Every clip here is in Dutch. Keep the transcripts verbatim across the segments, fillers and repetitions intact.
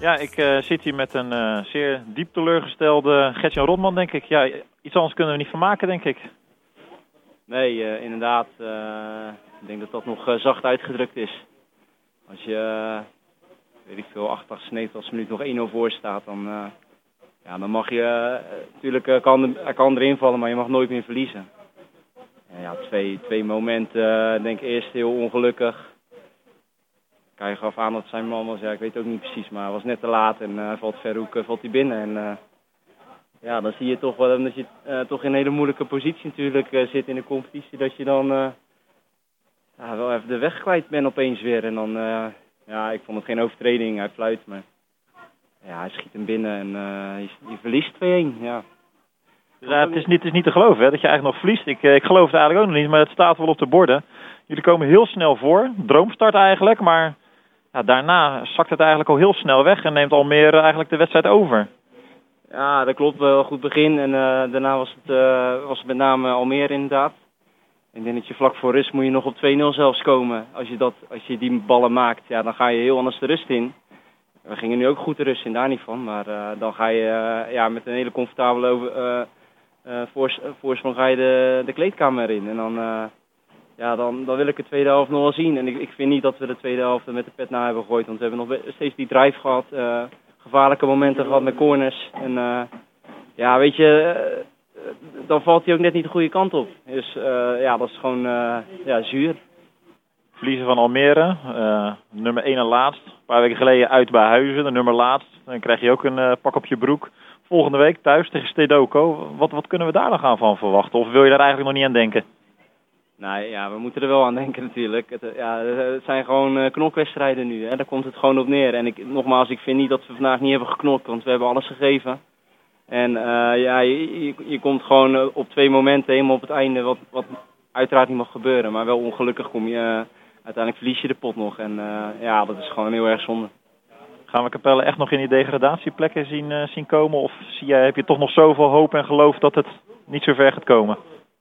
Ja, ik uh, zit hier met een uh, zeer diep teleurgestelde Gert-Jan Rotman, denk ik. Ja, iets anders kunnen we niet van maken, denk ik. Nee, uh, inderdaad. Uh, ik denk dat dat nog uh, zacht uitgedrukt is. Als je, uh, weet ik veel, achtentachtig, negentig minuut nog één nul voor staat, dan, uh, ja, dan mag je, uh, natuurlijk uh, kan, hij kan erin vallen, maar je mag nooit meer verliezen. En ja, twee, twee momenten, uh, denk ik eerst heel ongelukkig. Kai gaf aan dat het zijn man was, ja, ik weet het ook niet precies, maar hij was net te laat en uh, valt Verhoek, uh, valt hij binnen. En uh, ja, dan zie je toch wel dat je uh, toch in een hele moeilijke positie natuurlijk uh, zit in de competitie, dat je dan uh, ja, wel even de weg kwijt bent opeens weer. En dan, uh, ja, ik vond het geen overtreding, hij fluit, maar ja, hij schiet hem binnen en uh, je, je verliest twee-een, ja. Ja, het, is niet, het is niet te geloven hè, dat je eigenlijk nog verliest. Ik, ik geloof het eigenlijk ook nog niet, maar het staat wel op de borden. Jullie komen heel snel voor, droomstart eigenlijk, maar ja, daarna zakt het eigenlijk al heel snel weg en neemt Almere eigenlijk de wedstrijd over. Ja, dat klopt, wel goed begin en uh, daarna was het, uh, was het met name Almere inderdaad. Ik denk dat je vlak voor rust moet je nog op twee nul zelfs komen. Als je, dat, als je die ballen maakt, ja, dan ga je heel anders de rust in. We gingen nu ook goed de rust in, daar niet van, maar uh, dan ga je uh, ja, met een hele comfortabele over, uh, uh, voors, uh, voorsprong ga je de, de kleedkamer in. En dan, uh, ja, dan, dan wil ik de tweede helft nog wel zien. En ik, ik vind niet dat we de tweede helft met de pet na hebben gegooid, want we hebben nog steeds die drive gehad. Uh, gevaarlijke momenten gehad met corners. En uh, ja, weet je, uh, dan valt hij ook net niet de goede kant op. Dus uh, ja, dat is gewoon uh, ja, zuur. Verliezen van Almere, uh, nummer één en laatst. Een paar weken geleden uit bij Huizen, de nummer laatst. Dan krijg je ook een uh, pak op je broek. Volgende week thuis tegen Stedoko. Wat, wat kunnen we daar nog aan van verwachten? Of wil je daar eigenlijk nog niet aan denken? Nee, ja, we moeten er wel aan denken natuurlijk. Het, ja, het zijn gewoon uh, knokwedstrijden nu, hè. Daar komt het gewoon op neer. En ik, nogmaals, ik vind niet dat we vandaag niet hebben geknokt, want we hebben alles gegeven. En uh, ja, je, je, je komt gewoon uh, op twee momenten helemaal op het einde, wat, wat uiteraard niet mag gebeuren. Maar wel ongelukkig kom je, uh, uiteindelijk verlies je de pot nog. En uh, ja, dat is gewoon heel erg zonde. Gaan we Capelle echt nog in die degradatieplekken zien, uh, zien komen? Of zie jij, heb je toch nog zoveel hoop en geloof dat het niet zo ver gaat komen?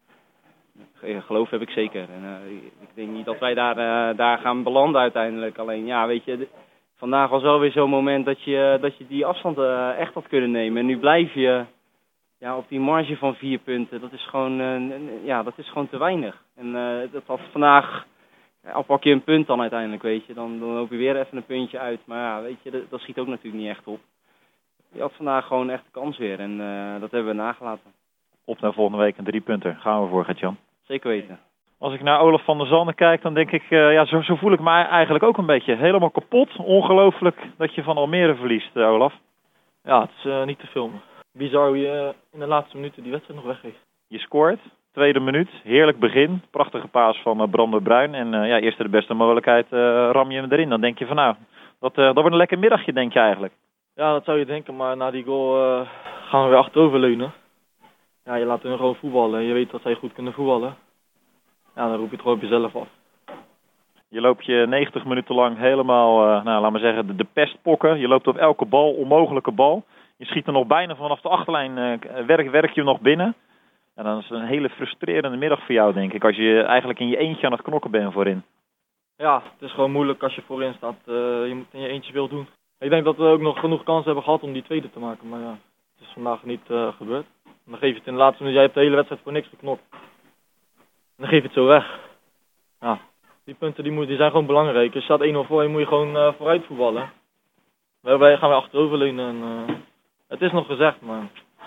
Geloof heb ik zeker. En, uh, ik denk niet dat wij daar, uh, daar gaan belanden uiteindelijk. Alleen ja, weet je, de, vandaag was wel weer zo'n moment dat je, dat je die afstand uh, echt had kunnen nemen. En nu blijf je ja, op die marge van vier punten. Dat is gewoon, uh, ja, dat is gewoon te weinig. En uh, dat had vandaag, ja, al pak je een punt dan uiteindelijk, weet je. Dan, dan loop je weer even een puntje uit. Maar ja, weet je, dat, dat schiet ook natuurlijk niet echt op. Je had vandaag gewoon echt de kans weer. En uh, dat hebben we nagelaten. Op naar volgende week een drie punter. Gaan we voor, Gert-Jan. Zeker weten. Als ik naar Olaf van der Zanden kijk, dan denk ik, uh, ja, zo, zo voel ik me eigenlijk ook een beetje. Helemaal kapot. Ongelooflijk dat je van Almere verliest, uh, Olaf. Ja, het is uh, niet te filmen. Bizar hoe je uh, in de laatste minuten die wedstrijd nog weggeeft. Je scoort, tweede minuut, heerlijk begin. Prachtige paas van uh, Brander Bruin. En uh, ja, eerste de beste mogelijkheid uh, ram je hem erin. Dan denk je van nou, dat, uh, dat wordt een lekker middagje, denk je eigenlijk. Ja, dat zou je denken, maar na die goal uh, gaan we weer achterover leunen. Ja, je laat hun gewoon voetballen. Je weet dat zij goed kunnen voetballen. Ja, dan roep je het gewoon op jezelf af. Je loopt je negentig minuten lang helemaal, uh, nou, laat maar zeggen, de, de pestpokken. Je loopt op elke bal, onmogelijke bal. Je schiet er nog bijna vanaf de achterlijn, uh, werk, werk je nog binnen. En dan is het een hele frustrerende middag voor jou, denk ik. Als je eigenlijk in je eentje aan het knokken bent voorin. Ja, het is gewoon moeilijk als je voorin staat. Uh, je moet in je eentje veel doen. Ik denk dat we ook nog genoeg kansen hebben gehad om die tweede te maken. Maar ja, het is vandaag niet uh, gebeurd. Dan geef je het in de laatste minuut. Jij hebt de hele wedstrijd voor niks geknokt. En dan geef je het zo weg. Ja, die punten die moet, die zijn gewoon belangrijk. Als je staat één nul voor, je moet je gewoon uh, vooruit voetballen. Wij gaan weer achterover leunen. En, uh, het is nog gezegd, maar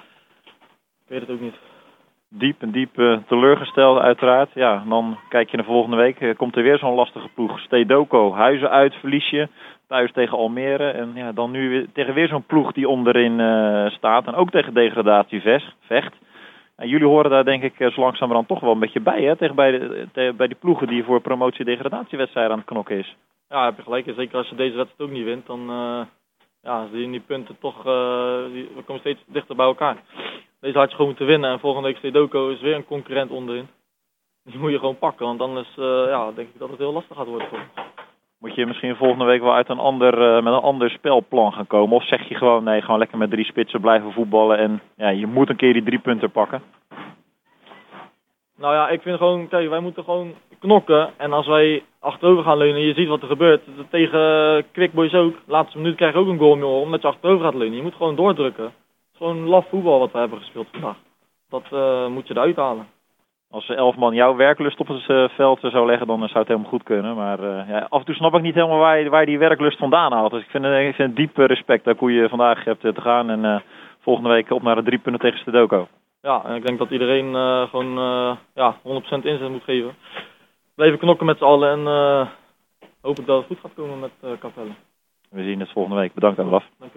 ik weet het ook niet. Diep en diep uh, teleurgesteld uiteraard. Ja, dan kijk je naar volgende week. Uh, komt er weer zo'n lastige ploeg. Stedoko, Huizen uit, verlies je. Thuis tegen Almere. En ja, dan nu weer, tegen weer zo'n ploeg die onderin uh, staat. En ook tegen degradatie vecht. En jullie horen daar denk ik zo langzamerhand toch wel een beetje bij. Hè? Tegen bij, de, te, bij die ploegen die voor promotie-degradatiewedstrijden aan het knokken is. Ja, heb je gelijk. Zeker als je deze wedstrijd ook niet wint. Dan uh, ja, zie je die punten toch. Uh, die, we komen steeds dichter bij elkaar. Deze had je gewoon moeten winnen. En volgende week Stedoko is weer een concurrent onderin. Die moet je gewoon pakken. Want anders uh, ja, denk ik dat het heel lastig gaat worden voor ons. Moet je misschien volgende week wel uit een ander, uh, met een ander spelplan gaan komen? Of zeg je gewoon, nee, gewoon lekker met drie spitsen blijven voetballen en ja, je moet een keer die drie punten pakken? Nou ja, ik vind gewoon, kijk, wij moeten gewoon knokken. En als wij achterover gaan leunen en je ziet wat er gebeurt. Tegen Quick Boys ook. Laatste minuut krijg je ook een goal meer omdat je achterover gaat leunen. Je moet gewoon doordrukken. Het is gewoon laf voetbal wat we hebben gespeeld vandaag. Dat uh, moet je eruit halen. Als elf man jouw werklust op het uh, veld zou leggen, dan zou het helemaal goed kunnen. Maar uh, ja, af en toe snap ik niet helemaal waar je, waar je die werklust vandaan haalt. Dus ik vind, uh, ik vind diep respect dat hoe je vandaag hebt uh, te gaan. En uh, volgende week op naar de drie punten tegen Stedoko. Ja, en ik denk dat iedereen uh, gewoon uh, ja, honderd procent inzet moet geven. Blijven knokken met z'n allen en uh, hoop ik dat het goed gaat komen met uh, Capelle. We zien het volgende week. Bedankt, Olaf.